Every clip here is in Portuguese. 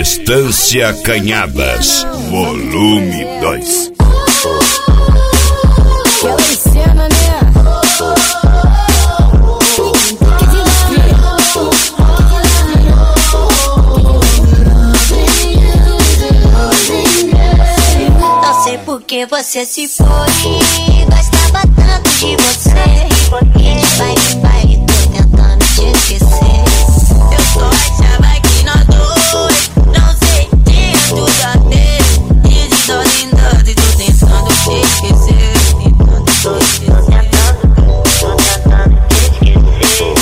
Estância Canhadas, volume 2. Aquela cena, né? Não sei por que você se foi, gostava tanto de você. E de baile, tô tentando te esquecer. Eu só achava que nós dois não sentia tudo a ter. E de dor em dor, e tô tentando te esquecer. Tô tentando te esquecer.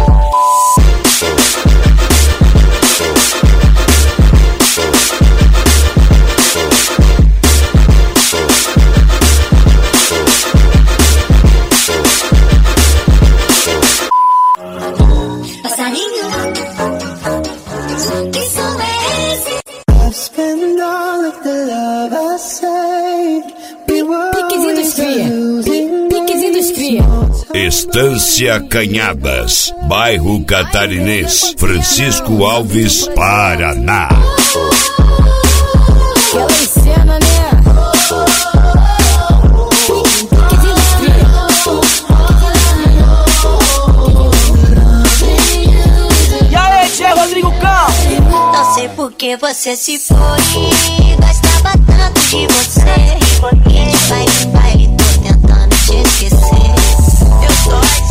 Estância Canhadas, bairro Catarinense, Francisco Alves, Paraná. Aquela cena, né? E aí, Diego Rodrigo Campos? Não sei por que você se foi, gostava tanto de você. E de baile, tô tentando te esquecer. Eu só